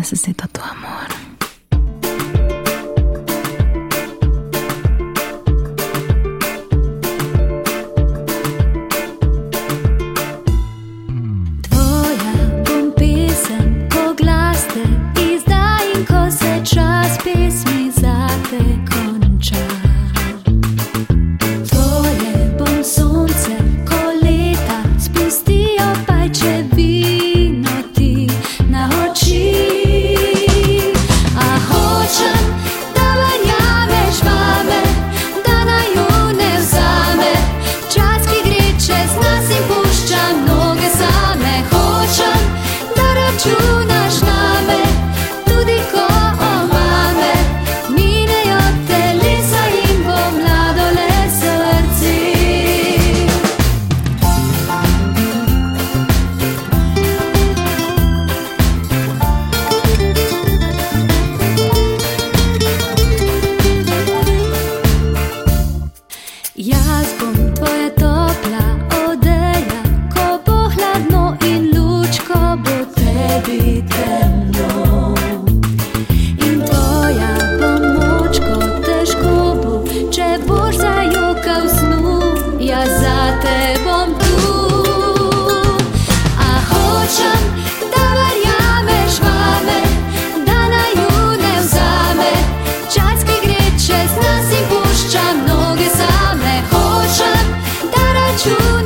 necesito tu amor. Tvoja bom pesem po glas te izdaj, in ko se čas pesmi zate konča. Tvoje bom sonce, ko leta spustijo pajčevino ti na oči. A hočem, da verjameš vame, da naju ne vzame čas, ki gre čez nas in pušča mnoge same. Hočem, da računaš name, tudi ko omame minejo telesa in bo mlado le srce. Jaz bom tvoja topla odeja, ko bo hladno in luč, ko bo tebi temno. In tvoja bom moč, ko težko bo, če boš zajokal snu, jaz zate bom tu. A hočem, da verjameš vame, da naju ne vzame čas, ki gre čez nas in pušča mnoge same. Hočem, da računaš